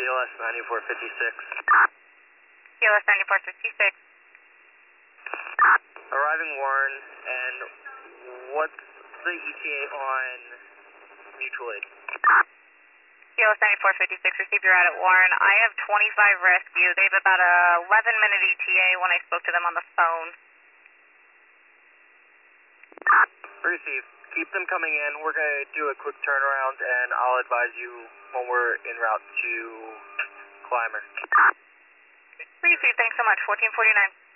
ELS 9456. ELS 9456. Arriving Warren, and what's the ETA on mutual aid? ELS 9456, received your route at Warren. I have 25 rescue. They have about a 11-minute ETA when I spoke to them on the phone. Received. Keep them coming in. We're going to do a quick turnaround, and I'll advise you when we're en route to Clymer. Received. Thanks so much. 1449.